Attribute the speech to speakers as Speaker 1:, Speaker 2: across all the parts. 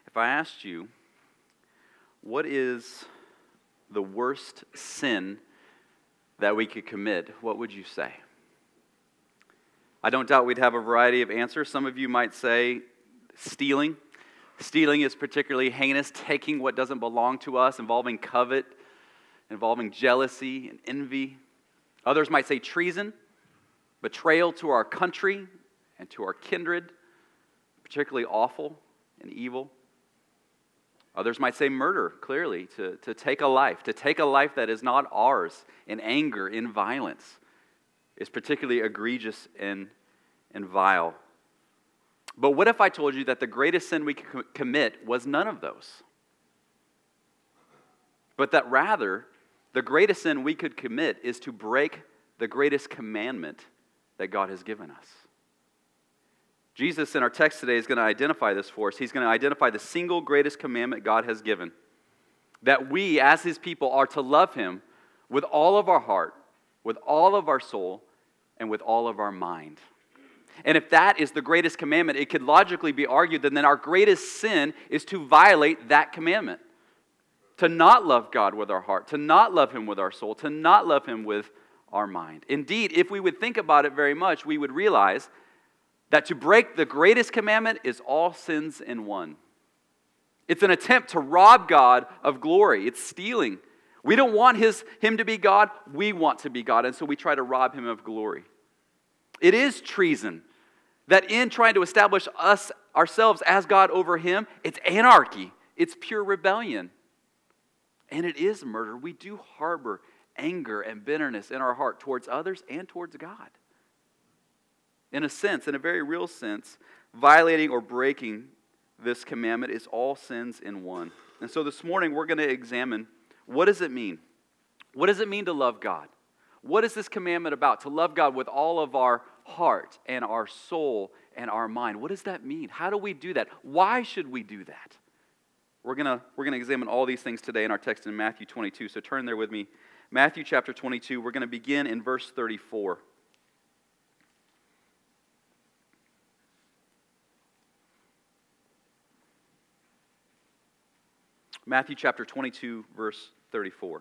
Speaker 1: If I asked you, what is the worst sin that we could commit, what would you say? I don't doubt we'd have a variety of answers. Some of you might say stealing. Stealing is particularly heinous, taking what doesn't belong to us, involving covet, involving jealousy and envy. Others might say treason, betrayal to our country and to our kindred, particularly awful and evil. Others might say murder, clearly, to take a life that is not ours, in anger, in violence, is particularly egregious and vile. But what if I told you that the greatest sin we could commit was none of those? But that rather, the greatest sin we could commit is to break the greatest commandment that God has given us. Jesus in our text today is going to identify this for us. He's going to identify the single greatest commandment God has given. That we, as His people, are to love Him with all of our heart, with all of our soul, and with all of our mind. And if that is the greatest commandment, it could logically be argued that then our greatest sin is to violate that commandment. To not love God with our heart, to not love Him with our soul, to not love Him with our mind. Indeed, if we would think about it very much, we would realize that to break the greatest commandment is all sins in one. It's an attempt to rob God of glory. It's stealing. We don't want Him to be God. We want to be God, and so we try to rob Him of glory. It is treason. That in trying to establish ourselves as God over Him, it's anarchy. It's pure rebellion. And it is murder. We do harbor anger and bitterness in our heart towards others and towards God. In a sense, in a very real sense, violating or breaking this commandment is all sins in one. And so this morning we're going to examine, what does it mean? What does it mean to love God? What is this commandment about? To love God with all of our heart and our soul and our mind. What does that mean? How do we do that? Why should we do that? We're going to examine all these things today in our text in Matthew 22. So turn there with me. Matthew chapter 22. We're going to begin in verse 34. Matthew chapter 22, verse 34.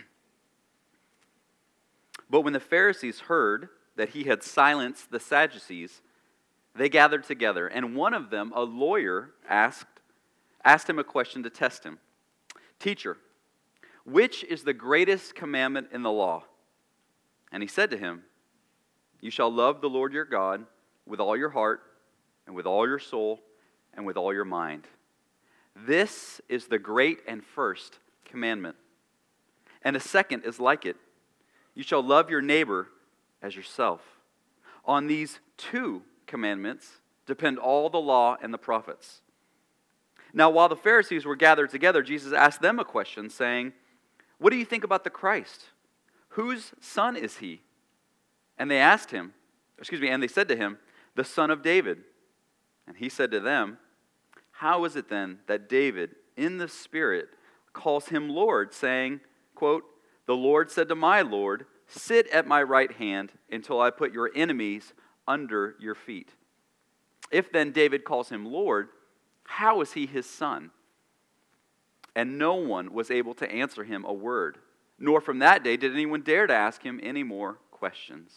Speaker 1: But when the Pharisees heard that He had silenced the Sadducees, they gathered together, and one of them, a lawyer, asked Him a question to test Him. Teacher, which is the greatest commandment in the law? And He said to him, You shall love the Lord your God with all your heart, and with all your soul, and with all your mind. This is the great and first commandment. And a second is like it. You shall love your neighbor as yourself. On these two commandments depend all the law and the prophets. Now, while the Pharisees were gathered together, Jesus asked them a question, saying, What do you think about the Christ? Whose son is He? And they said to Him, the son of David. And He said to them, How is it then that David, in the Spirit, calls Him Lord, saying, quote, The Lord said to my Lord, Sit at my right hand until I put your enemies under your feet. If then David calls Him Lord, how is He His son? And no one was able to answer Him a word, nor from that day did anyone dare to ask Him any more questions.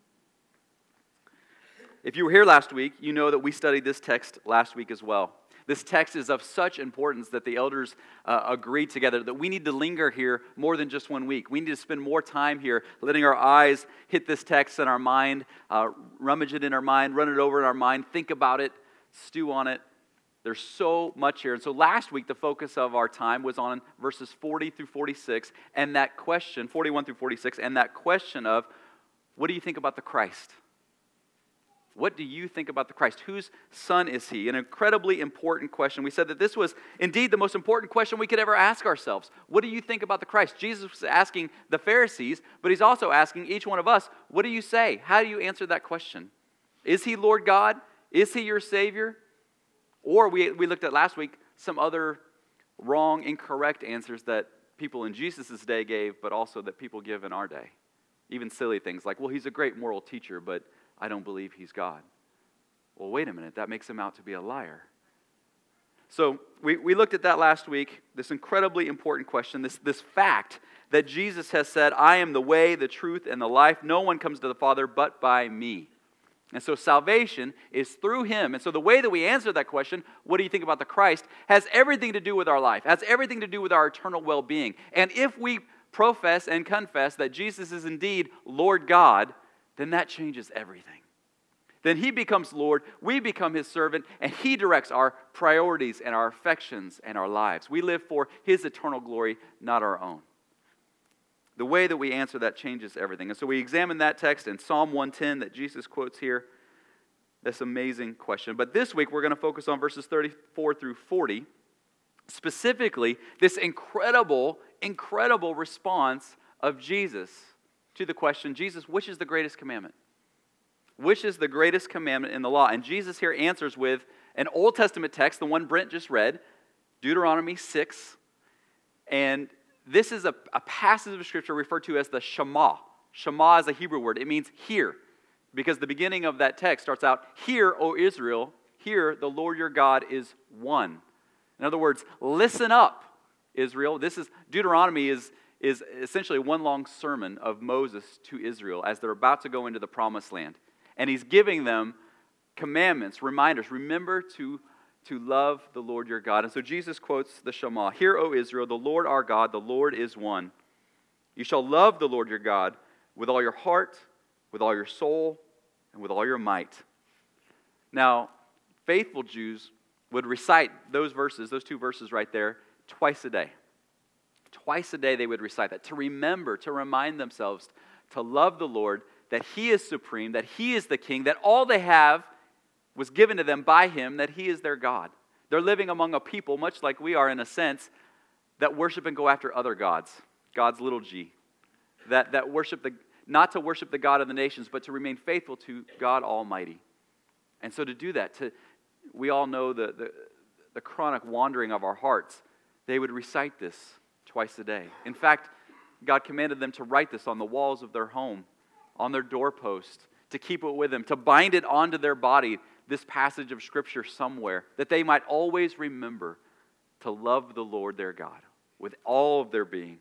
Speaker 1: If you were here last week, you know that we studied this text last week as well. This text is of such importance that the elders agreed together that we need to linger here more than just 1 week. We need to spend more time here letting our eyes hit this text in our mind, rummage it in our mind, run it over in our mind, think about it, stew on it. There's so much here. And so last week, the focus of our time was on verses 40 through 46, and that question, 41 through 46, and that question of, what do you think about the Christ? What do you think about the Christ? Whose son is He? An incredibly important question. We said that this was indeed the most important question we could ever ask ourselves. What do you think about the Christ? Jesus was asking the Pharisees, but He's also asking each one of us, what do you say? How do you answer that question? Is He Lord God? Is He your Savior? Or we looked at last week some other wrong, incorrect answers that people in Jesus' day gave, but also that people give in our day. Even silly things like, well, He's a great moral teacher, but I don't believe He's God. Well, wait a minute, that makes Him out to be a liar. So we looked at that last week, this incredibly important question, this fact that Jesus has said, I am the way, the truth, and the life. No one comes to the Father but by me. And so salvation is through Him. And so the way that we answer that question, what do you think about the Christ, has everything to do with our life, has everything to do with our eternal well-being. And if we profess and confess that Jesus is indeed Lord God, then that changes everything. Then He becomes Lord, we become His servant, and He directs our priorities and our affections and our lives. We live for His eternal glory, not our own. The way that we answer that changes everything. And so we examine that text in Psalm 110 that Jesus quotes here. This amazing question. But this week we're going to focus on verses 34 through 40. Specifically, this incredible response of Jesus to the question, Jesus, which is the greatest commandment? Which is the greatest commandment in the law? And Jesus here answers with an Old Testament text, the one Brent just read, Deuteronomy 6. And this is a passage of Scripture referred to as the Shema. Shema is a Hebrew word. It means hear. Because the beginning of that text starts out, Hear, O Israel, hear, the Lord your God is one. In other words, listen up, Israel. Deuteronomy is essentially one long sermon of Moses to Israel as they're about to go into the promised land. And he's giving them commandments, reminders. Remember to love the Lord your God. And so Jesus quotes the Shema. Hear, O Israel, the Lord our God, the Lord is one. You shall love the Lord your God with all your heart, with all your soul, and with all your might. Now, faithful Jews would recite those two verses right there, twice a day. Twice a day they would recite that to remember, to remind themselves to love the Lord, that He is supreme, that He is the King, that all they have was given to them by Him, that He is their God. They're living among a people, much like we are in a sense, that worship and go after other gods, God's little g. That worship, not to worship the God of the nations, but to remain faithful to God Almighty. And so to do that, we all know the chronic wandering of our hearts. They would recite this twice a day. In fact, God commanded them to write this on the walls of their home, on their doorpost, to keep it with them, to bind it onto their body, this passage of Scripture somewhere, that they might always remember to love the Lord their God with all of their being.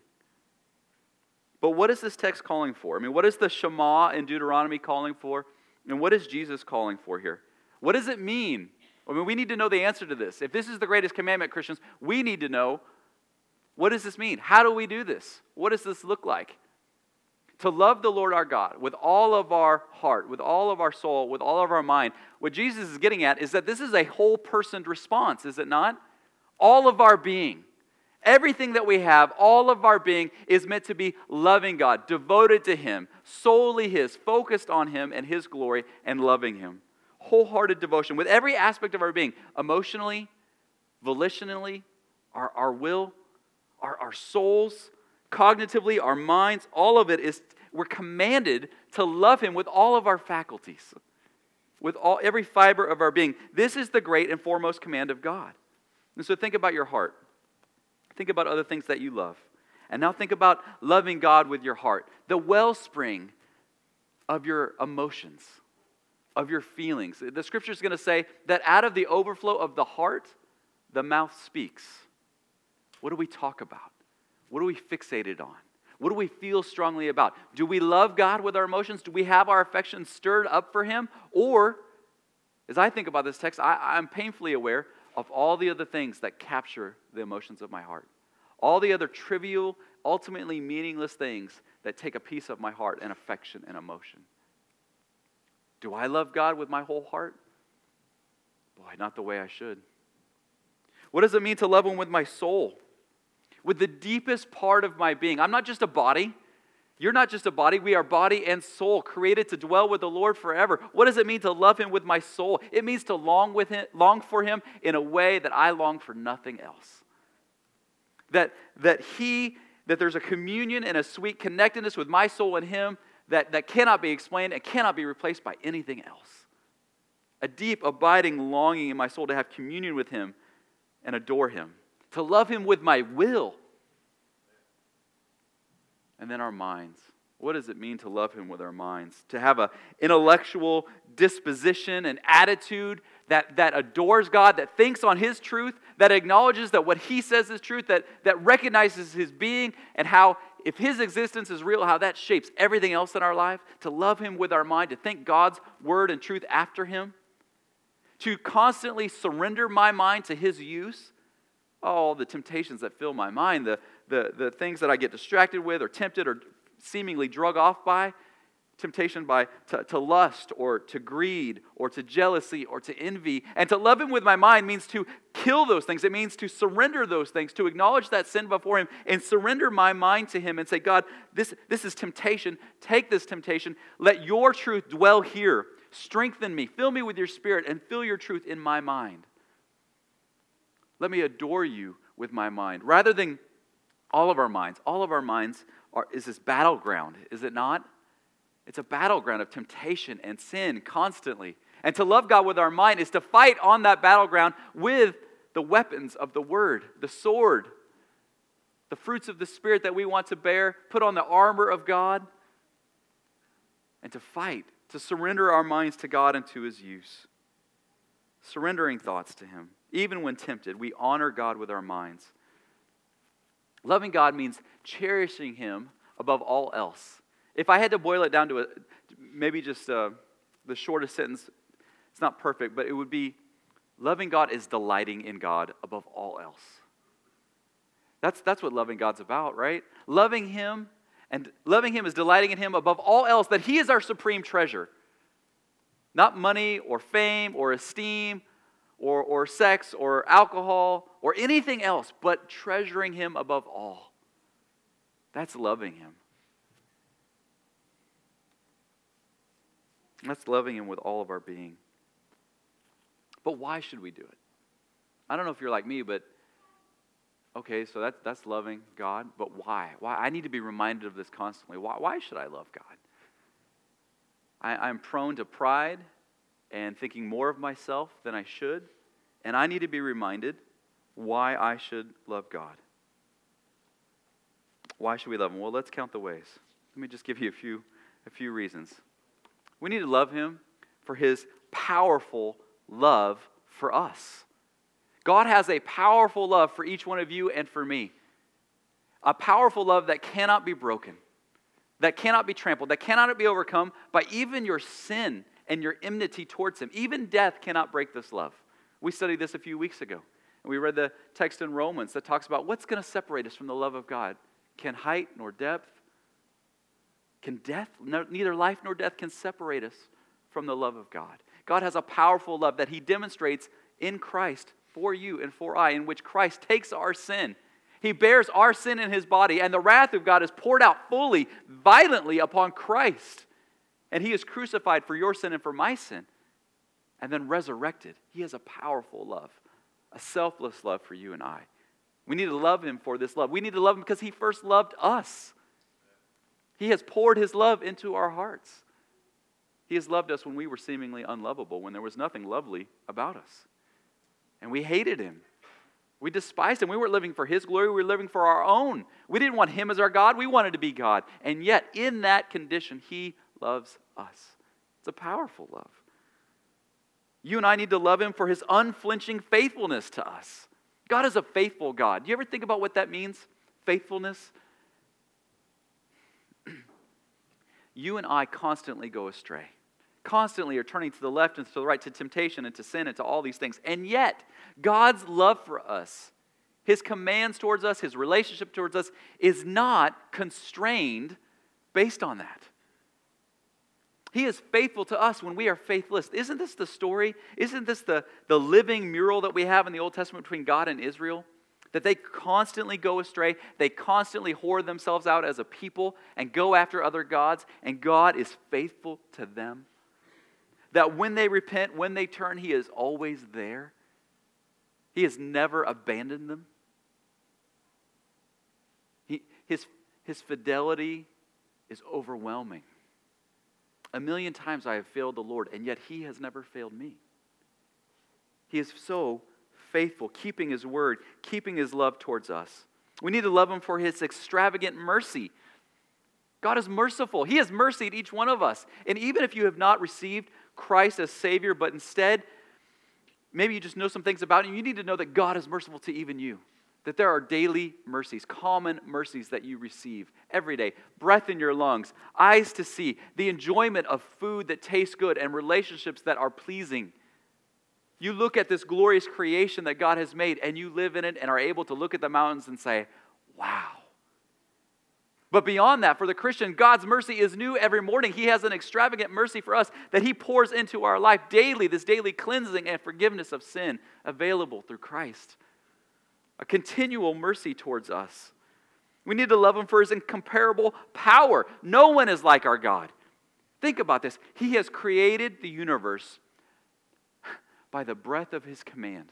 Speaker 1: But what is this text calling for? I mean, what is the Shema in Deuteronomy calling for? And what is Jesus calling for here? What does it mean? I mean, we need to know the answer to this. If this is the greatest commandment, Christians, we need to know, what does this mean? How do we do this? What does this look like? To love the Lord our God with all of our heart, with all of our soul, with all of our mind. What Jesus is getting at is that this is a whole-personed response, is it not? All of our being, everything that we have, all of our being is meant to be loving God, devoted to Him, solely His, focused on Him and His glory and loving Him. Wholehearted devotion with every aspect of our being, emotionally, volitionally, our will, our souls, cognitively, our minds, all of it is, we're commanded to love Him with all of our faculties, with every fiber of our being. This is the great and foremost command of God. And so think about your heart. Think about other things that you love. And now think about loving God with your heart, the wellspring of your emotions, of your feelings. The Scripture is going to say that out of the overflow of the heart, the mouth speaks. What do we talk about? What are we fixated on? What do we feel strongly about? Do we love God with our emotions? Do we have our affections stirred up for Him? Or, as I think about this text, I'm painfully aware of all the other things that capture the emotions of my heart. All the other trivial, ultimately meaningless things that take a piece of my heart and affection and emotion. Do I love God with my whole heart? Boy, not the way I should. What does it mean to love Him with my soul? With the deepest part of my being. I'm not just a body. You're not just a body. We are body and soul, created to dwell with the Lord forever. What does it mean to love Him with my soul? It means to long for Him in a way that I long for nothing else. That there's a communion and a sweet connectedness with my soul and Him that cannot be explained and cannot be replaced by anything else. A deep, abiding longing in my soul to have communion with Him and adore Him. To love Him with my will. And then our minds. What does it mean to love Him with our minds? To have an intellectual, disposition, an attitude that adores God, that thinks on His truth, that acknowledges that what He says is truth, that recognizes His being and how, if His existence is real, how that shapes everything else in our life, to love Him with our mind, to think God's word and truth after Him, to constantly surrender my mind to His use. All the temptations that fill my mind, the things that I get distracted with or tempted or seemingly drug off by, temptation to lust or to greed or to jealousy or to envy. And to love Him with my mind means to kill those things. It means to surrender those things, to acknowledge that sin before Him and surrender my mind to Him and say, God, this is temptation. Take this temptation. Let your truth dwell here. Strengthen me. Fill me with your Spirit and fill your truth in my mind. Let me adore you with my mind. Rather than all of our minds is this battleground, is it not? It's a battleground of temptation and sin constantly. And to love God with our mind is to fight on that battleground with the weapons of the Word, the sword, the fruits of the Spirit that we want to bear, put on the armor of God, and to fight, to surrender our minds to God and to His use. Surrendering thoughts to Him. Even when tempted, we honor God with our minds. Loving God means cherishing Him above all else. If I had to boil it down to maybe just the shortest sentence, it's not perfect, but it would be, loving God is delighting in God above all else. That's what loving God's about, right? Loving Him is delighting in Him above all else, that He is our supreme treasure. Not money or fame or esteem or sex or alcohol or anything else, but treasuring Him above all. That's loving Him. That's loving Him with all of our being. But why should we do it? I don't know if you're like me, but okay, so that's loving God, but why? Why? I need to be reminded of this constantly. Why should I love God? I'm prone to pride and thinking more of myself than I should, and I need to be reminded why I should love God. Why should we love Him? Well, let's count the ways. Let me just give you a few reasons. We need to love Him for His powerful love for us. God has a powerful love for each one of you and for me. A powerful love that cannot be broken, that cannot be trampled, that cannot be overcome by even your sin and your enmity towards Him. Even death cannot break this love. We studied this a few weeks ago. And we read the text in Romans that talks about what's going to separate us from the love of God. Can height nor depth, can death, neither life nor death can separate us from the love of God. God has a powerful love that He demonstrates in Christ for you and for I, in which Christ takes our sin. He bears our sin in His body, and the wrath of God is poured out fully, violently upon Christ. And He is crucified for your sin and for my sin, and then resurrected. He has a powerful love, a selfless love for you and I. We need to love Him for this love. We need to love Him because He first loved us. He has poured His love into our hearts. He has loved us when we were seemingly unlovable, when there was nothing lovely about us. And we hated Him. We despised Him. We weren't living for His glory. We were living for our own. We didn't want Him as our God. We wanted to be God. And yet, in that condition, He loves us. It's a powerful love. You and I need to love Him for His unflinching faithfulness to us. God is a faithful God. Do you ever think about what that means? Faithfulness? You and I constantly go astray. Constantly are turning to the left and to the right, to temptation and to sin and to all these things. And yet, God's love for us, His commands towards us, His relationship towards us, is not constrained based on that. He is faithful to us when we are faithless. Isn't this the story? Isn't this the living mural that we have in the Old Testament between God and Israel? That they constantly go astray. They constantly whore themselves out as a people and go after other gods. And God is faithful to them. That when they repent, when they turn, He is always there. He has never abandoned them. His fidelity is overwhelming. 1,000,000 times I have failed the Lord, and yet He has never failed me. He is so faithful, keeping His word, keeping His love towards us. We need to love Him for His extravagant mercy. God is merciful. He has mercy at each one of us. And even if you have not received Christ as Savior, but instead, maybe you just know some things about Him. You need to know that God is merciful to even you. That there are daily mercies, common mercies that you receive every day. Breath in your lungs, eyes to see, the enjoyment of food that tastes good, and relationships that are pleasing. You look at this glorious creation that God has made, and you live in it and are able to look at the mountains and say, wow. But beyond that, for the Christian, God's mercy is new every morning. He has an extravagant mercy for us that He pours into our life daily, this daily cleansing and forgiveness of sin available through Christ. A continual mercy towards us. We need to love Him for His incomparable power. No one is like our God. Think about this. He has created the universe by the breath of His command.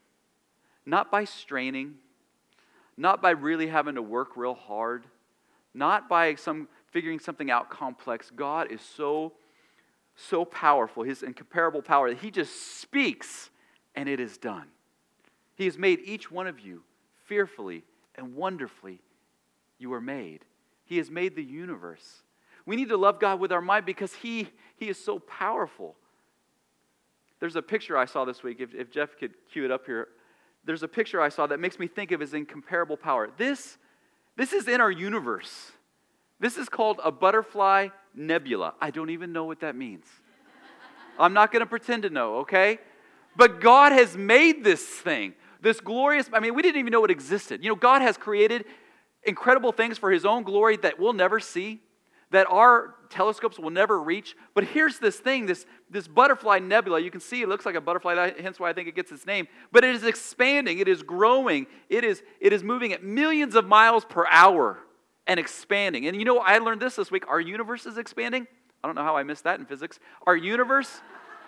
Speaker 1: Not by straining, not by really having to work real hard, not by figuring something out complex. God is so powerful, His incomparable power, that He just speaks and it is done. He has made each one of you fearfully and wonderfully. You are made. He has made the universe. We need to love God with our mind because He is so powerful. There's a picture I saw this week. If Jeff could cue it up here. There's a picture I saw that makes me think of His incomparable power. This is in our universe. This is called a butterfly nebula. I don't even know what that means. I'm not going to pretend to know, okay? But God has made this thing. This glorious, we didn't even know it existed. God has created incredible things for His own glory that we'll never see, that our telescopes will never reach. But here's this thing, this butterfly nebula. You can see it looks like a butterfly, hence why I think it gets its name. But it is expanding, it is growing, it is moving at millions of miles per hour and expanding. And I learned this week. Our universe is expanding. I don't know how I missed that in physics. Our universe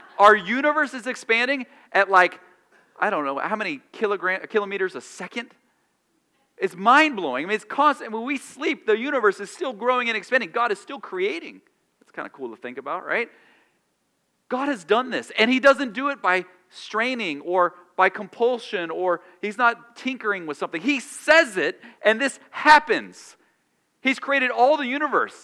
Speaker 1: is expanding at I don't know how many kilometers a second. It's mind-blowing. It's constant. When we sleep, the universe is still growing and expanding. God is still creating. That's kind of cool to think about, right? God has done this, and He doesn't do it by straining or by compulsion, or He's not tinkering with something. He says it, and this happens. He's created all the universe.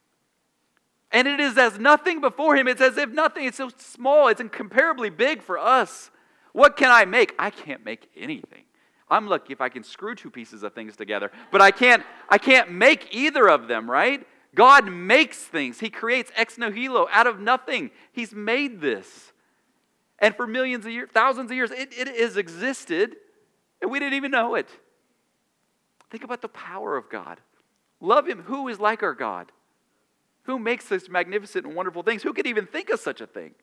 Speaker 1: And it is as nothing before Him. It's as if nothing. It's so small. It's incomparably big for us. What can I make? I can't make anything. I'm lucky if I can screw two pieces of things together. But I can't make either of them, right? God makes things. He creates ex nihilo, out of nothing. He's made this. And for millions of years, thousands of years, it has existed, and we didn't even know it. Think about the power of God. Love Him. Who is like our God? Who makes such magnificent and wonderful things? Who could even think of such a thing?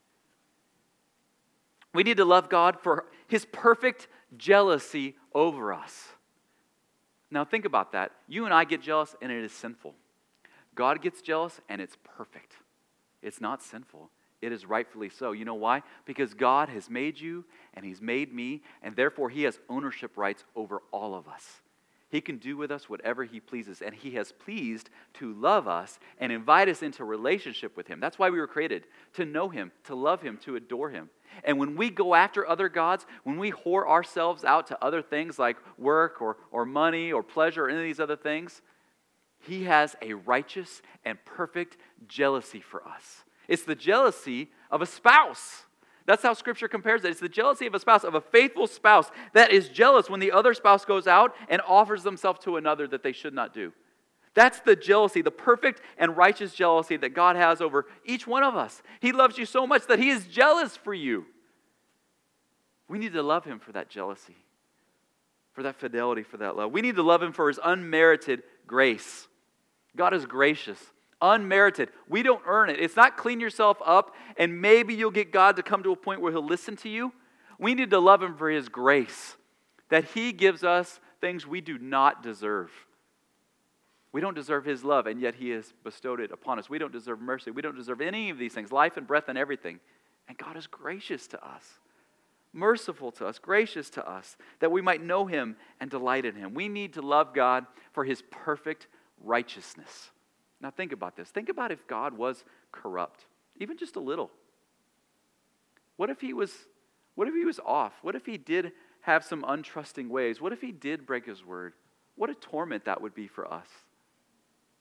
Speaker 1: We need to love God for His perfect jealousy over us. Now think about that. You and I get jealous and it is sinful. God gets jealous and it's perfect. It's not sinful. It is rightfully so. You know why? Because God has made you and He's made me, and therefore He has ownership rights over all of us. He can do with us whatever He pleases, and He has pleased to love us and invite us into relationship with Him. That's why we were created, to know Him, to love Him, to adore Him. And when we go after other gods, when we whore ourselves out to other things like work or money or pleasure or any of these other things, He has a righteous and perfect jealousy for us. It's the jealousy of a spouse. That's how Scripture compares it. It's the jealousy of a spouse, of a faithful spouse that is jealous when the other spouse goes out and offers themselves to another that they should not do. That's the jealousy, the perfect and righteous jealousy that God has over each one of us. He loves you so much that He is jealous for you. We need to love Him for that jealousy, for that fidelity, for that love. We need to love Him for His unmerited grace. God is gracious. Unmerited. We don't earn it. It's not clean yourself up and maybe you'll get God to come to a point where He'll listen to you. We need to love Him for His grace, that He gives us things we do not deserve. We don't deserve His love, and yet He has bestowed it upon us. We don't deserve mercy. We don't deserve any of these things, life and breath and everything. And God is gracious to us, merciful to us, gracious to us, that we might know Him and delight in Him. We need to love God for His perfect righteousness. Now think about this. Think about if God was corrupt, even just a little. What if He was off? What if He did have some untrusting ways? What if He did break His word? What a torment that would be for us.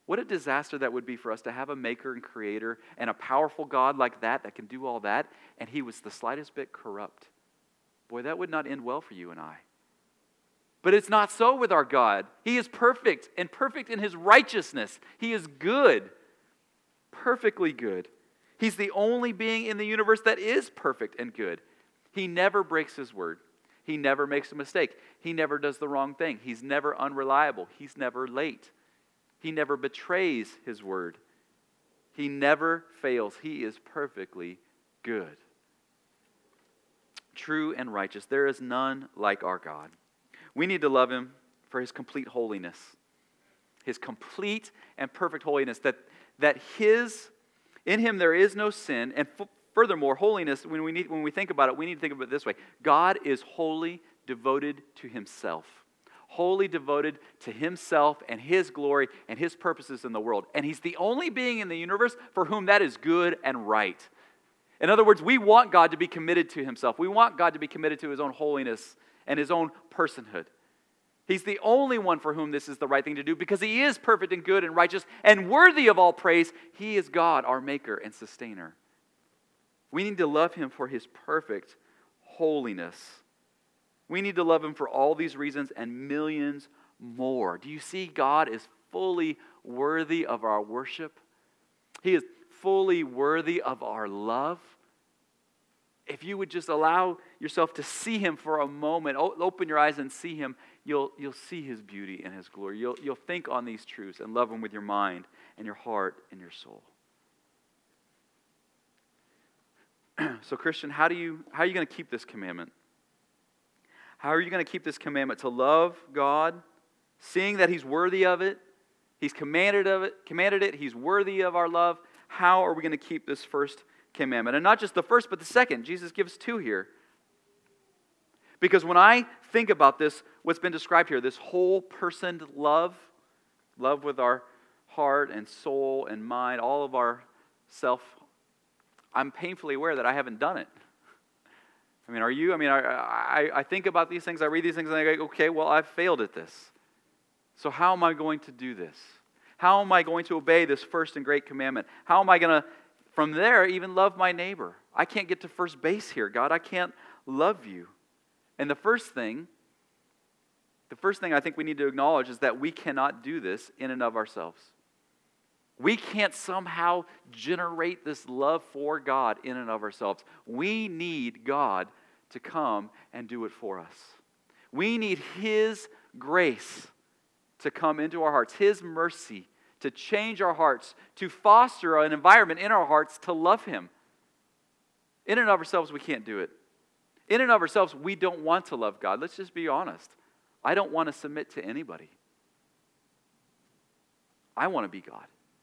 Speaker 1: What a disaster that would be for us to have a maker and creator and a powerful God like that can do all that, and he was the slightest bit corrupt. Boy, that would not end well for you and I. But it's not so with our God. He is perfect, and perfect in his righteousness. He is good, perfectly good. He's the only being in the universe that is perfect and good. He never breaks his word. He never makes a mistake. He never does the wrong thing. He's never unreliable. He's never late. He never betrays his word. He never fails. He is perfectly good. True and righteous. There is none like our God. We need to love him for his complete holiness. His complete and perfect holiness. That in him there is no sin. And furthermore, holiness, when we think about it, we need to think about it this way. God is wholly devoted to himself. Wholly devoted to himself and his glory and his purposes in the world. And he's the only being in the universe for whom that is good and right. In other words, we want God to be committed to himself. We want God to be committed to his own holiness and his own personhood. He's the only one for whom this is the right thing to do because he is perfect and good and righteous and worthy of all praise. He is God, our maker and sustainer. We need to love him for his perfect holiness. We need to love him for all these reasons and millions more. Do you see God is fully worthy of our worship? He is fully worthy of our love. If you would just allow yourself to see him for a moment, open your eyes and see him, you'll see his beauty and his glory. You'll think on these truths and love him with your mind and your heart and your soul. So Christian, how are you going to keep this commandment? How are you going to keep this commandment to love God, seeing that he's worthy of it? He's commanded it, he's worthy of our love. How are we going to keep this first commandment? And not just the first, but the second. Jesus gives two here. Because when I think about this, what's been described here, this whole person love with our heart and soul and mind, all of our self, I'm painfully aware that I haven't done it. I mean, are you? I mean, I think about these things, I read these things, and I go, okay, well, I've failed at this. So how am I going to do this? How am I going to obey this first and great commandment? How am I going to, from there, even love my neighbor? I can't get to first base here, God. I can't love you. And the first thing I think we need to acknowledge is that we cannot do this in and of ourselves. We can't somehow generate this love for God in and of ourselves. We need God to come and do it for us. We need his grace to come into our hearts, his mercy to change our hearts, to foster an environment in our hearts to love him. In and of ourselves, we can't do it. In and of ourselves, we don't want to love God. Let's just be honest. I don't want to submit to anybody. I want to be God.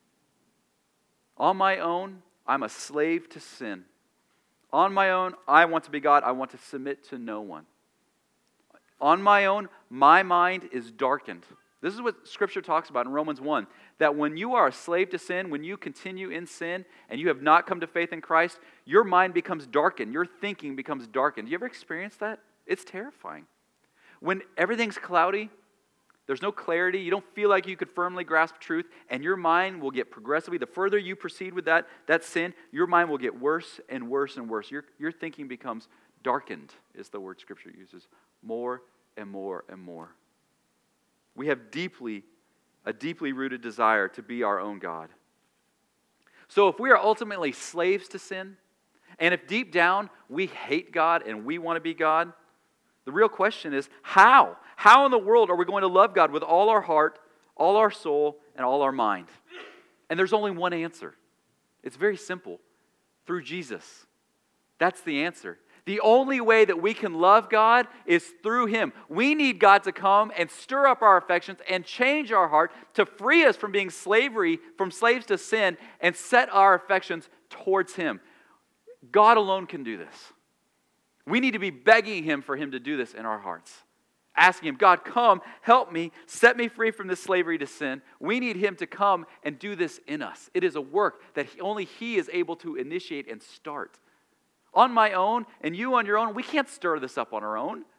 Speaker 1: On my own, I'm a slave to sin. On my own, I want to be God. I want to submit to no one. On my own, my mind is darkened. This is what Scripture talks about in Romans 1, that when you are a slave to sin, when you continue in sin, and you have not come to faith in Christ, your mind becomes darkened. Your thinking becomes darkened. Do you ever experience that? It's terrifying. When everything's cloudy, there's no clarity, you don't feel like you could firmly grasp truth, and your mind will get progressively, the further you proceed with that sin, your mind will get worse and worse and worse. Your thinking becomes darkened, is the word Scripture uses, more and more and more. We have a deeply rooted desire to be our own God. So if we are ultimately slaves to sin, and if deep down we hate God and we want to be God, the real question is how? How in the world are we going to love God with all our heart, all our soul, and all our mind? And there's only one answer. It's very simple. Through Jesus. That's the answer. The only way that we can love God is through him. We need God to come and stir up our affections and change our heart to free us from being slaves to sin, and set our affections towards him. God alone can do this. We need to be begging him for him to do this in our hearts. Asking him, God, come, help me, set me free from this slavery to sin. We need him to come and do this in us. It is a work that only he is able to initiate and start. On my own, and you on your own, we can't stir this up on our own.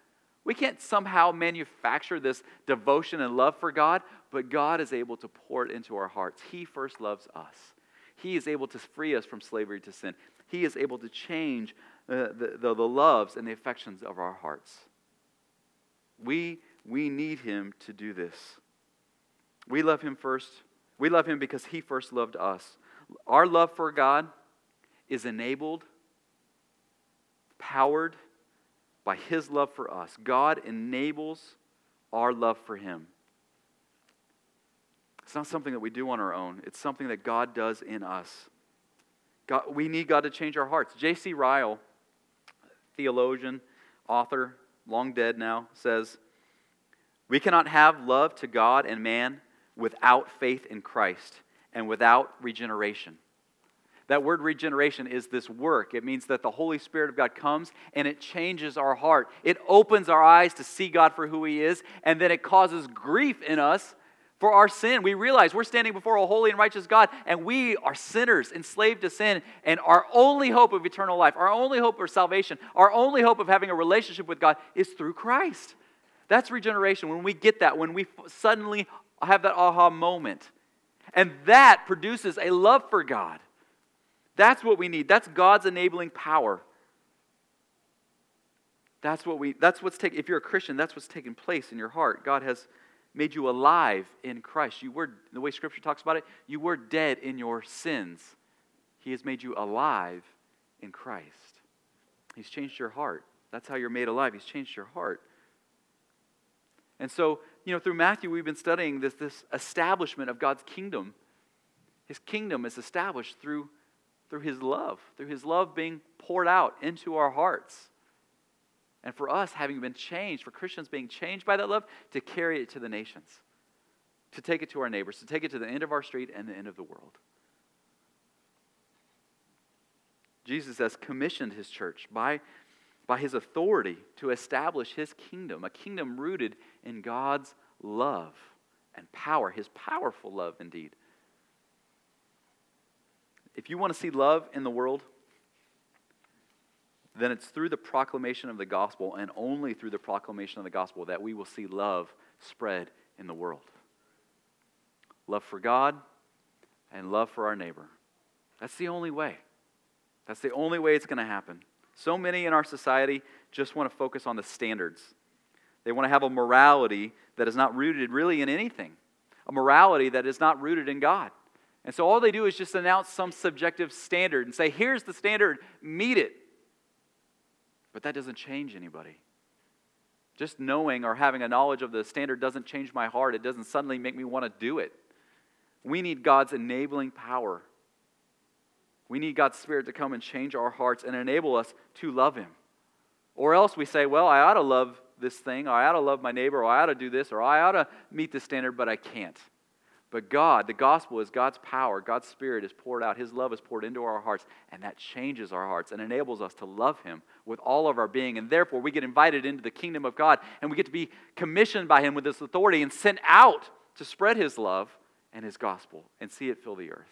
Speaker 1: We can't somehow manufacture this devotion and love for God, but God is able to pour it into our hearts. He first loves us. He is able to free us from slavery to sin. He is able to change the loves and the affections of our hearts. We need Him to do this. We love Him first. We love Him because He first loved us. Our love for God is enabled, powered by His love for us. God enables our love for Him. It's not something that we do on our own. It's something that God does in us. We need God to change our hearts. J.C. Ryle, theologian, author, long dead now, says, "We cannot have love to God and man without faith in Christ and without regeneration." That word regeneration is this work. It means that the Holy Spirit of God comes and it changes our heart. It opens our eyes to see God for who He is, and then it causes grief in us for our sin. We realize we're standing before a holy and righteous God, and we are sinners enslaved to sin, and our only hope of eternal life, our only hope of salvation, our only hope of having a relationship with God is through Christ. That's regeneration. When we get that, when we suddenly have that aha moment, and that produces a love for God. That's what we need. That's God's enabling power. If you're a Christian, that's what's taking place in your heart. God has made you alive in Christ. The way Scripture talks about it, you were dead in your sins. He has made you alive in Christ. He's changed your heart. That's how you're made alive. He's changed your heart. And so, through Matthew, we've been studying this establishment of God's kingdom. His kingdom is established through His love being poured out into our hearts. And for us, having been changed, for Christians being changed by that love, to carry it to the nations, to take it to our neighbors, to take it to the end of our street and the end of the world. Jesus has commissioned His church by His authority to establish His kingdom, a kingdom rooted in God's love and power, His powerful love indeed. If you want to see love in the world, then it's through the proclamation of the gospel, and only through the proclamation of the gospel, that we will see love spread in the world. Love for God and love for our neighbor. That's the only way. That's the only way it's going to happen. So many in our society just want to focus on the standards. They want to have a morality that is not rooted really in anything. A morality that is not rooted in God. And so all they do is just announce some subjective standard and say, here's the standard, meet it. But that doesn't change anybody. Just knowing or having a knowledge of the standard doesn't change my heart. It doesn't suddenly make me want to do it. We need God's enabling power. We need God's Spirit to come and change our hearts and enable us to love Him. Or else we say, well, I ought to love this thing, or I ought to love my neighbor, or I ought to do this, or I ought to meet the standard, but I can't. But God, the gospel is God's power. God's Spirit is poured out. His love is poured into our hearts, and that changes our hearts and enables us to love Him with all of our being. And therefore, we get invited into the kingdom of God, and we get to be commissioned by Him with this authority and sent out to spread His love and His gospel and see it fill the earth.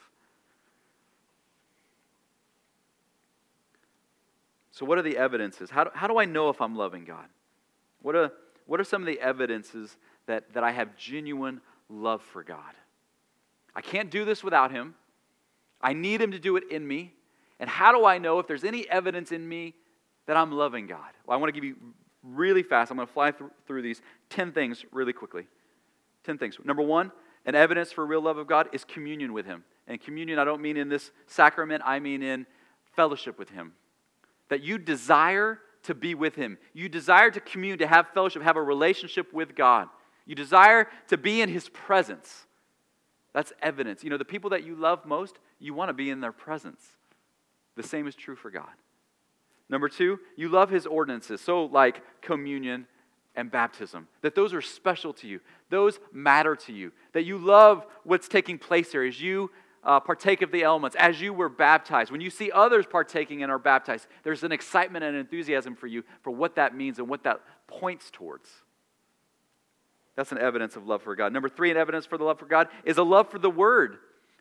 Speaker 1: So what are the evidences? How do I know if I'm loving God? What are some of the evidences that I have genuine love for God? I can't do this without Him. I need Him to do it in me. And how do I know if there's any evidence in me that I'm loving God? Well, I want to give you really fast. I'm going to fly through these 10 things really quickly. 10 things. Number one, an evidence for real love of God is communion with Him. And communion, I don't mean in this sacrament. I mean in fellowship with Him. That you desire to be with Him. You desire to commune, to have fellowship, have a relationship with God. You desire to be in His presence. That's evidence. The people that you love most, you want to be in their presence. The same is true for God. Number two, you love His ordinances. So like communion and baptism. That those are special to you. Those matter to you. That you love what's taking place here as you partake of the elements, as you were baptized. When you see others partaking and are baptized, there's an excitement and enthusiasm for you for what that means and what that points towards. That's an evidence of love for God. Number three, an evidence for the love for God is a love for the Word.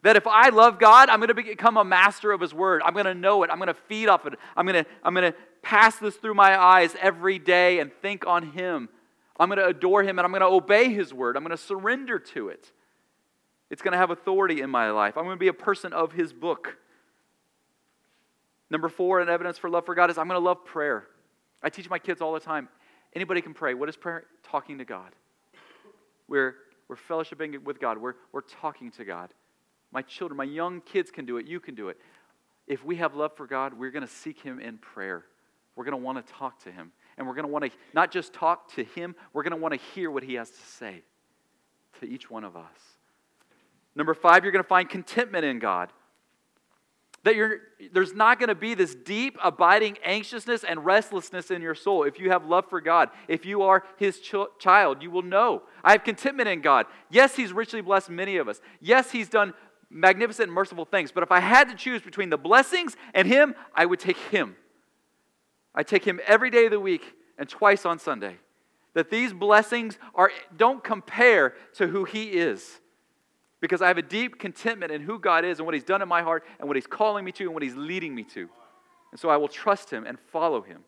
Speaker 1: That if I love God, I'm going to become a master of His Word. I'm going to know it. I'm going to feed off it. I'm going to pass this through my eyes every day and think on Him. I'm going to adore Him and I'm going to obey His Word. I'm going to surrender to it. It's going to have authority in my life. I'm going to be a person of His book. Number 4, an evidence for love for God is I'm going to love prayer. I teach my kids all the time. Anybody can pray. What is prayer? Talking to God. We're fellowshipping with God. We're talking to God. My children, my young kids can do it. You can do it. If we have love for God, we're going to seek Him in prayer. We're going to want to talk to Him. And we're going to want to not just talk to Him, we're going to want to hear what He has to say to each one of us. Number 5, you're going to find contentment in God. That there's not going to be this deep, abiding anxiousness and restlessness in your soul. If you have love for God, if you are His child, you will know. I have contentment in God. Yes, He's richly blessed many of us. Yes, He's done magnificent and merciful things. But if I had to choose between the blessings and Him, I would take Him. I take Him every day of the week and twice on Sunday. That these blessings don't compare to who He is. Because I have a deep contentment in who God is and what He's done in my heart and what He's calling me to and what He's leading me to. And so I will trust Him and follow Him.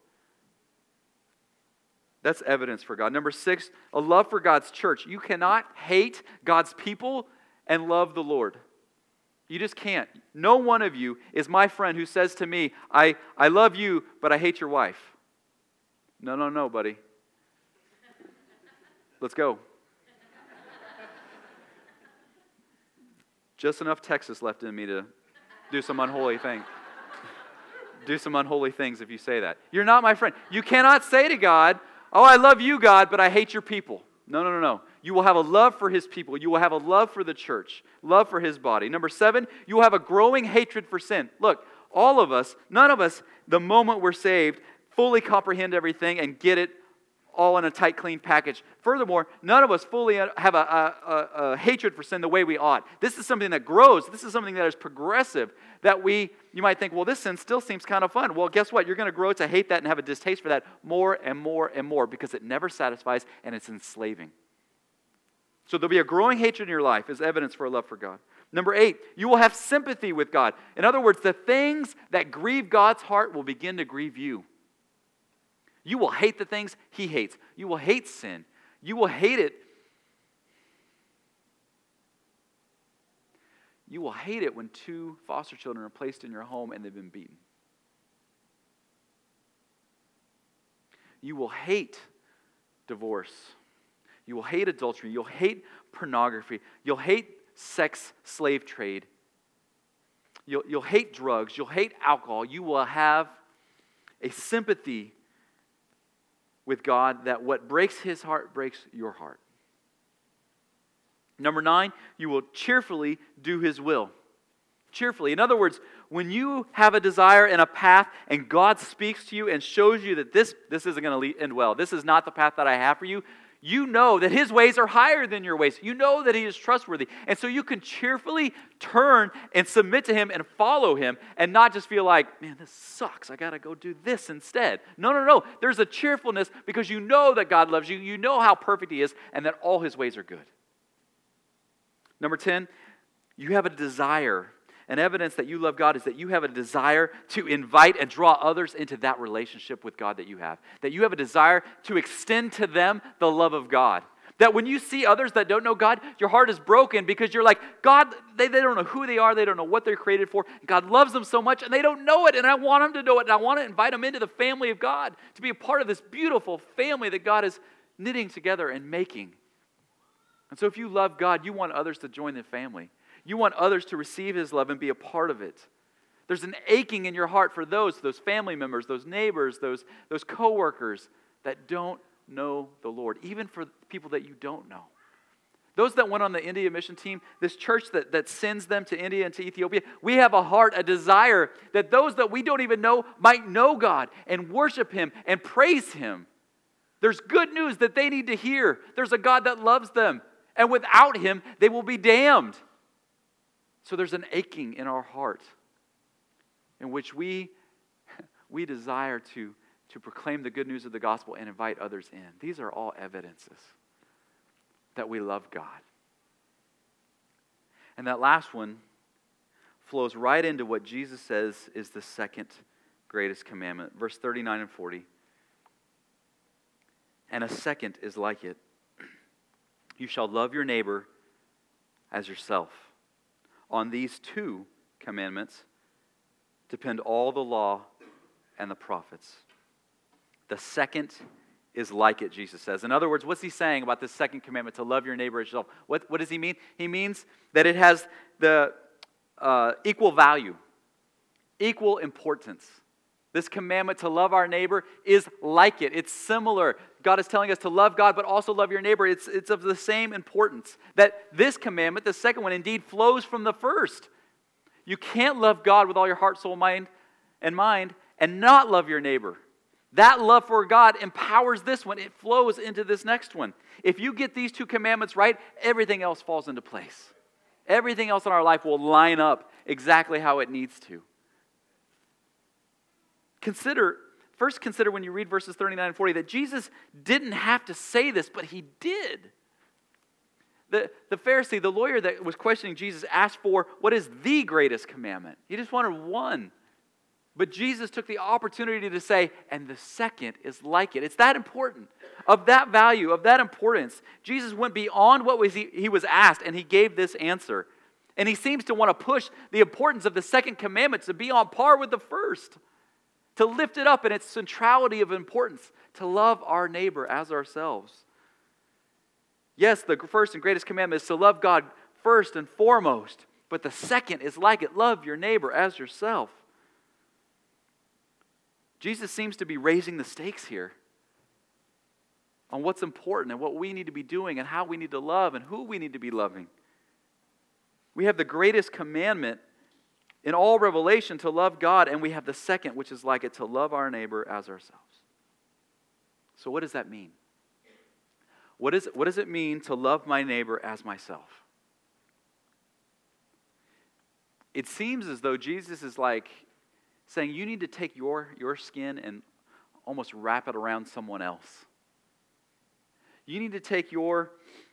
Speaker 1: That's evidence for God. Number 6, a love for God's church. You cannot hate God's people and love the Lord. You just can't. No one of you is my friend who says to me, I love you, but I hate your wife. No, buddy. Let's go. Just enough Texas left in me to do some unholy thing. Do some unholy things if you say that. You're not my friend. You cannot say to God, oh, I love you, God, but I hate your people. No. You will have a love for His people. You will have a love for the church, love for His body. Number 7, you will have a growing hatred for sin. Look, all of us, none of us, the moment we're saved, fully comprehend everything and get it all in a tight, clean package. Furthermore, none of us fully have a hatred for sin the way we ought. This is something that grows. This is something that is progressive. You might think, well, this sin still seems kind of fun. Well, guess what? You're going to grow to hate that and have a distaste for that more and more and more because it never satisfies and it's enslaving. So there'll be a growing hatred in your life as evidence for a love for God. Number 8, you will have sympathy with God. In other words, the things that grieve God's heart will begin to grieve you. You will hate the things He hates. You will hate sin. You will hate it. You will hate it when 2 foster children are placed in your home and they've been beaten. You will hate divorce. You will hate adultery. You'll hate pornography. You'll hate sex slave trade. You'll hate drugs. You'll hate alcohol. You will have a sympathy with God that what breaks His heart breaks your heart. Number 9, you will cheerfully do His will. Cheerfully. In other words, when you have a desire and a path and God speaks to you and shows you that this isn't going to end well, this is not the path that I have for you, you know that His ways are higher than your ways. You know that He is trustworthy. And so you can cheerfully turn and submit to Him and follow Him and not just feel like, man, this sucks. I got to go do this instead. No. There's a cheerfulness because you know that God loves you. You know how perfect He is and that all His ways are good. Number 10, you have a desire. And evidence that you love God is that you have a desire to invite and draw others into that relationship with God that you have. That you have a desire to extend to them the love of God. That when you see others that don't know God, your heart is broken because you're like, God, they don't know who they are. They don't know what they're created for. God loves them so much and they don't know it. And I want them to know it. And I want to invite them into the family of God to be a part of this beautiful family that God is knitting together and making. And so if you love God, you want others to join the family. You want others to receive His love and be a part of it. There's an aching in your heart for those family members, those neighbors, those coworkers that don't know the Lord, even for people that you don't know. Those that went on the India mission team, this church that sends them to India and to Ethiopia, we have a heart, a desire that those that we don't even know might know God and worship Him and praise Him. There's good news that they need to hear. There's a God that loves them, and without Him, they will be damned. So there's an aching in our heart in which we desire to proclaim the good news of the gospel and invite others in. These are all evidences that we love God. And that last one, flows right into what Jesus says is the second greatest commandment. Verse 39 and 40. And a second is like it. You shall love your neighbor as yourself. On these two commandments depend all the law and the prophets. The second is like it, Jesus says. In other words, what's he saying about this second commandment, to love your neighbor as yourself? What does he mean? He means that it has the equal value, equal importance. This commandment to love our neighbor is like it. It's similar. God is telling us to love God, but also love your neighbor. It's of the same importance. That this commandment, the second one, indeed flows from the first. You can't love God with all your heart, soul, mind, and not love your neighbor. That love for God empowers this one. It flows into this next one. If you get these two commandments right, everything else falls into place. Everything else in our life will line up exactly how it needs to. First consider when you read verses 39 and 40 that Jesus didn't have to say this, but he did. The Pharisee, the lawyer that was questioning Jesus, asked for what is the greatest commandment. He just wanted one. But Jesus took the opportunity to say, and the second is like it. It's that important. Of that value, of that importance, Jesus went beyond what he was asked, and he gave this answer. And he seems to want to push the importance of the second commandment to be on par with the first. To lift it up in its centrality of importance. To love our neighbor as ourselves. Yes, the first and greatest commandment is to love God first and foremost. But the second is like it. Love your neighbor as yourself. Jesus seems to be raising the stakes here on what's important and what we need to be doing and how we need to love and who we need to be loving. We have the greatest commandment in all revelation to love God, and we have the second, which is like it, to love our neighbor as ourselves. So what does that mean? What does it mean to love my neighbor as myself? It seems as though Jesus is like saying you need to take your skin and almost wrap it around someone else. You need to take your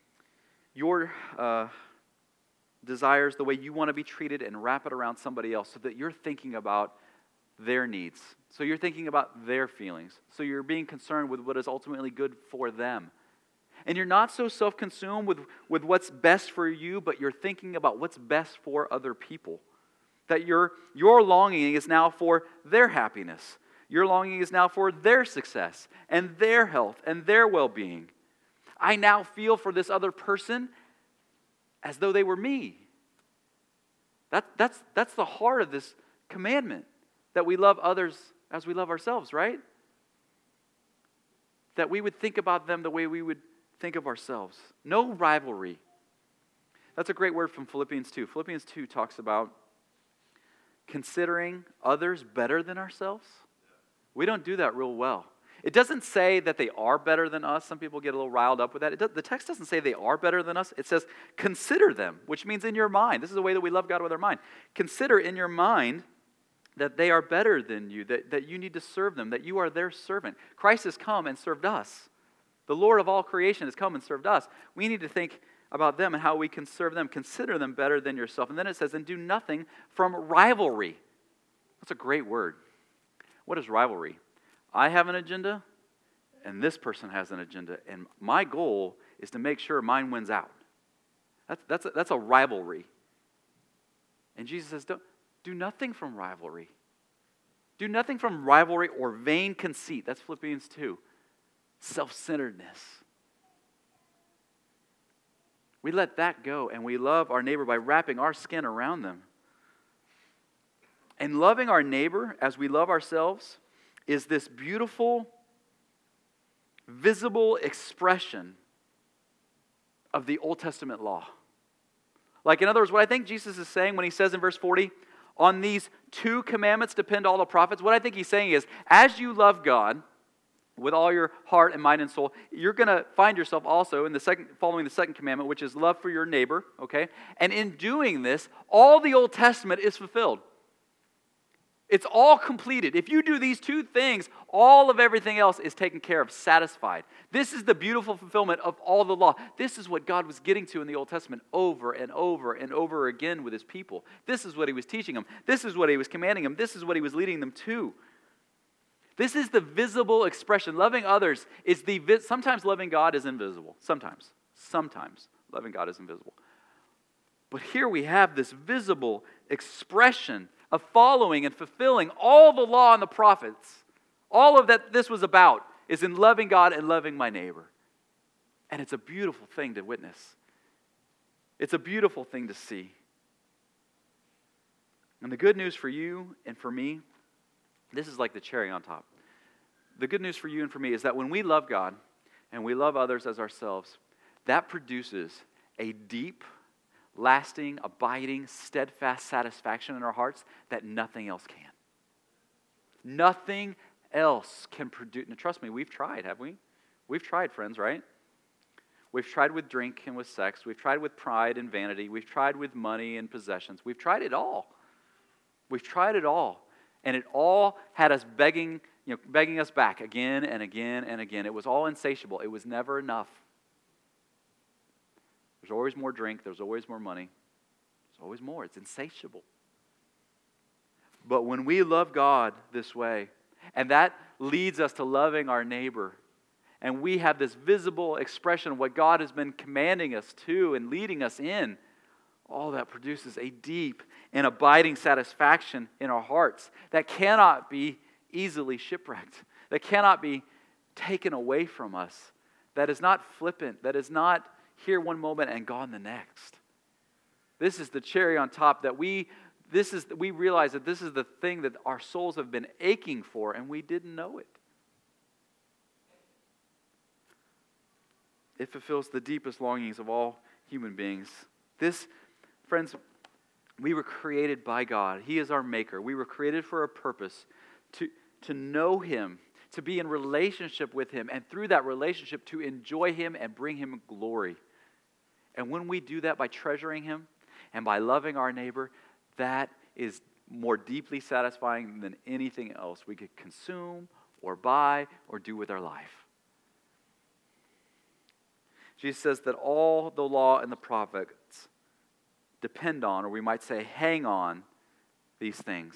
Speaker 1: desires, the way you want to be treated, and wrap it around somebody else so that you're thinking about their needs. So you're thinking about their feelings. So you're being concerned with what is ultimately good for them. And you're not so self-consumed with what's best for you, but you're thinking about what's best for other people. That your longing is now for their happiness. Your longing is now for their success and their health and their well-being. I now feel for this other person as though they were me. That's the heart of this commandment, that we love others as we love ourselves, right? That we would think about them the way we would think of ourselves. No rivalry. That's a great word from Philippians 2. Philippians 2 talks about considering others better than ourselves. We don't do that real well. It doesn't say that they are better than us. Some people get a little riled up with that. The text doesn't say they are better than us. It says consider them, which means in your mind. This is the way that we love God with our mind. Consider in your mind that they are better than you, that you need to serve them, that you are their servant. Christ has come and served us. The Lord of all creation has come and served us. We need to think about them and how we can serve them. Consider them better than yourself. And then it says, and do nothing from rivalry. That's a great word. What is rivalry? I have an agenda, and this person has an agenda, and my goal is to make sure mine wins out. That's a rivalry. And Jesus says, do nothing from rivalry. Do nothing from rivalry or vain conceit. That's Philippians 2. Self-centeredness. We let that go, and we love our neighbor by wrapping our skin around them. And loving our neighbor as we love ourselves is this beautiful, visible expression of the Old Testament law. Like, in other words, what I think Jesus is saying when he says in verse 40, on these two commandments depend all the prophets, what I think he's saying is, as you love God with all your heart and mind and soul, you're going to find yourself also following the second commandment, which is love for your neighbor, okay? And in doing this, all the Old Testament is fulfilled. It's all completed. If you do these two things, all of everything else is taken care of, satisfied. This is the beautiful fulfillment of all the law. This is what God was getting to in the Old Testament over and over and over again with his people. This is what he was teaching them. This is what he was commanding them. This is what he was leading them to. This is the visible expression. Loving others is sometimes loving God is invisible. Sometimes loving God is invisible. But here we have this visible expression of following and fulfilling all the law and the prophets. All of that this was about is in loving God and loving my neighbor. And it's a beautiful thing to witness. It's a beautiful thing to see. And the good news for you and for me, this is like the cherry on top. The good news for you and for me is that when we love God and we love others as ourselves, that produces a deep, lasting, abiding, steadfast satisfaction in our hearts that nothing else can. Nothing else can produce. Now, trust me, we've tried, have we? We've tried, friends, right? We've tried with drink and with sex. We've tried with pride and vanity. We've tried with money and possessions. We've tried it all. We've tried it all. And it all had us begging us back again and again and again. It was all insatiable. It was never enough. There's always more drink. There's always more money. There's always more. It's insatiable. But when we love God this way, and that leads us to loving our neighbor, and we have this visible expression of what God has been commanding us to and leading us in, all that produces a deep and abiding satisfaction in our hearts that cannot be easily shipwrecked, that cannot be taken away from us, that is not flippant, that is not here one moment and gone the next. This is the cherry on top that we realize that this is the thing that our souls have been aching for and we didn't know it. It fulfills the deepest longings of all human beings. This, friends, we were created by God. He is our maker. We were created for a purpose, to know Him, to be in relationship with Him, and through that relationship to enjoy Him and bring Him glory. And when we do that by treasuring Him and by loving our neighbor, that is more deeply satisfying than anything else we could consume or buy or do with our life. Jesus says that all the law and the prophets depend on, or we might say hang on, these things.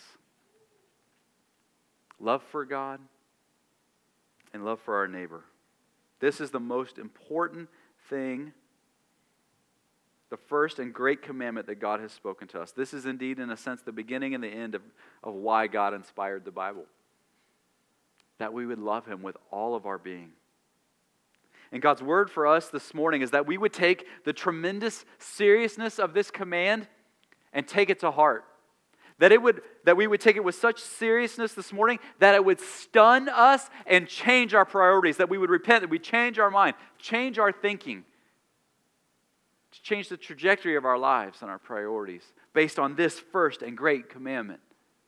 Speaker 1: Love for God and love for our neighbor. This is the most important thing, the first and great commandment that God has spoken to us. This is indeed, in a sense, the beginning and the end of why God inspired the Bible. That we would love Him with all of our being. And God's word for us this morning is that we would take the tremendous seriousness of this command and take it to heart. That we would take it with such seriousness this morning that it would stun us and change our priorities. That we would repent, that we change our mind, change our thinking, to change the trajectory of our lives and our priorities based on this first and great commandment.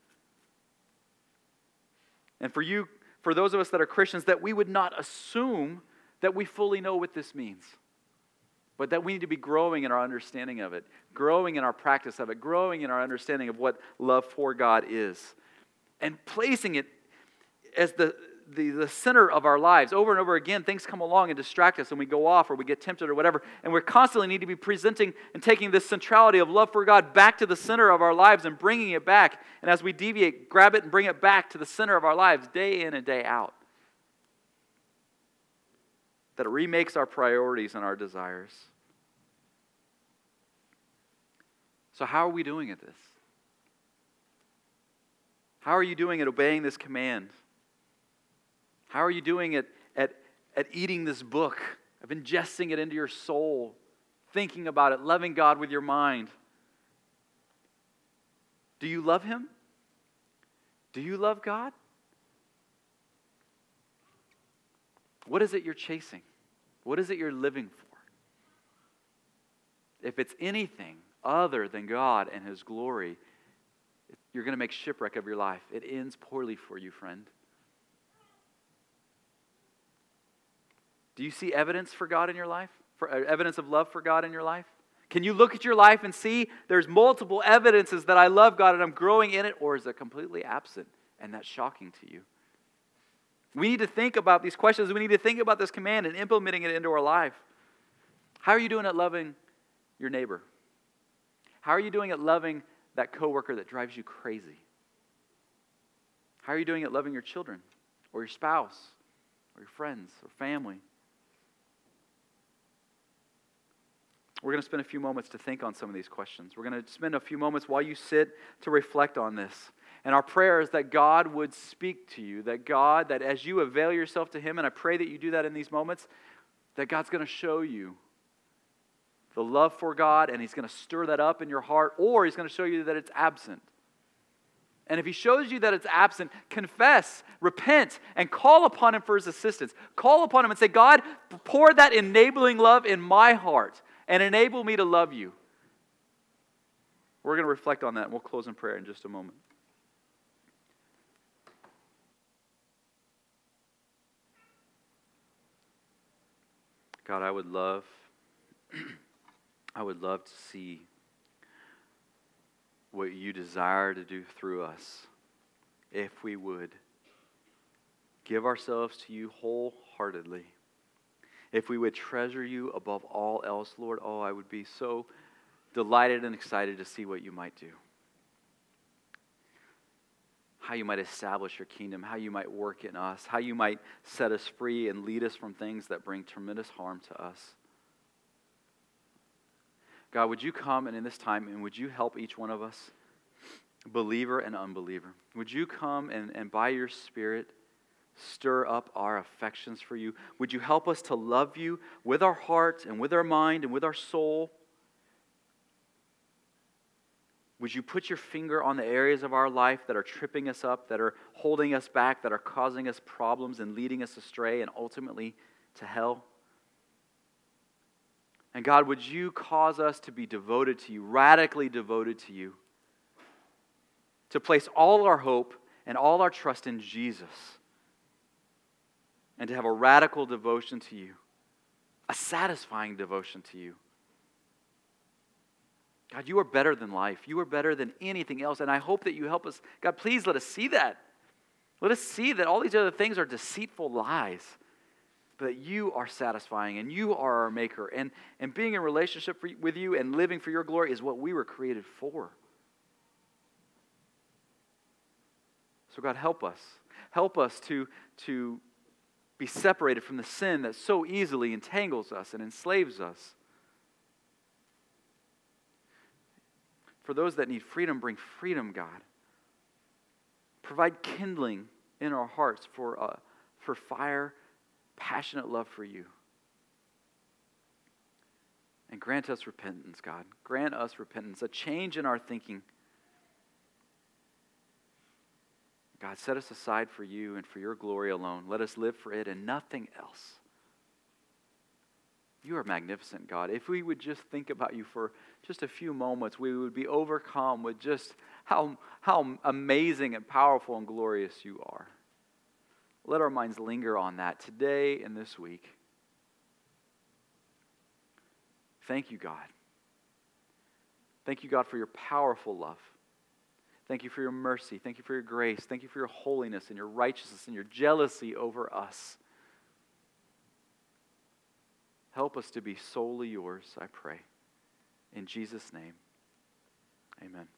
Speaker 1: And for those of us that are Christians, that we would not assume that we fully know what this means, but that we need to be growing in our understanding of it, growing in our practice of it, growing in our understanding of what love for God is, and placing it as the center of our lives. Over and over again, things come along and distract us, and we go off or we get tempted or whatever, and we constantly need to be presenting and taking this centrality of love for God back to the center of our lives and bringing it back. And as we deviate, grab it and bring it back to the center of our lives day in and day out. That it remakes our priorities and our desires. So how are we doing at this? How are you doing at obeying this command? How are you doing at eating this book, of ingesting it into your soul, thinking about it, loving God with your mind? Do you love Him? Do you love God? What is it you're chasing? What is it you're living for? If it's anything other than God and His glory, you're going to make shipwreck of your life. It ends poorly for you, friend. Do you see evidence for God in your life? Evidence of love for God in your life? Can you look at your life and see there's multiple evidences that I love God and I'm growing in it, or is it completely absent and that's shocking to you? We need to think about these questions. We need to think about this command and implementing it into our life. How are you doing at loving your neighbor? How are you doing at loving that coworker that drives you crazy? How are you doing at loving your children or your spouse or your friends or family? We're going to spend a few moments to think on some of these questions. We're going to spend a few moments while you sit to reflect on this. And our prayer is that God would speak to you, that as you avail yourself to Him, and I pray that you do that in these moments, that God's going to show you the love for God, and He's going to stir that up in your heart, or He's going to show you that it's absent. And if He shows you that it's absent, confess, repent, and call upon Him for His assistance. Call upon Him and say, God, pour that enabling love in my heart and enable me to love you. We're going to reflect on that, and we'll close in prayer in just a moment. God, I would love to see what you desire to do through us if we would give ourselves to you wholeheartedly. If we would treasure you above all else, Lord, I would be so delighted and excited to see what you might do. How you might establish your kingdom, how you might work in us, how you might set us free and lead us from things that bring tremendous harm to us. God, would you come and in this time, and would you help each one of us, believer and unbeliever? Would you come and by your Spirit stir up our affections for you? Would you help us to love you with our heart and with our mind and with our soul? Would you put your finger on the areas of our life that are tripping us up, that are holding us back, that are causing us problems and leading us astray and ultimately to hell? And God, would you cause us to be devoted to you, radically devoted to you, to place all our hope and all our trust in Jesus, and to have a radical devotion to you, a satisfying devotion to you. God, you are better than life. You are better than anything else, and I hope that you help us. God, please let us see that. Let us see that all these other things are deceitful lies, but that you are satisfying, and you are our maker, and being in relationship with you and living for your glory is what we were created for. So God, help us. Help us to be separated from the sin that so easily entangles us and enslaves us. For those that need freedom, bring freedom, God. Provide kindling in our hearts for fire, passionate love for you. And grant us repentance, God. Grant us repentance, a change in our thinking. God, set us aside for you and for your glory alone. Let us live for it and nothing else. You are magnificent, God. If we would just think about you for just a few moments, we would be overcome with just how amazing and powerful and glorious you are. Let our minds linger on that today and this week. Thank you, God. Thank you, God, for your powerful love. Thank you for your mercy. Thank you for your grace. Thank you for your holiness and your righteousness and your jealousy over us. Help us to be solely yours, I pray. In Jesus' name, amen.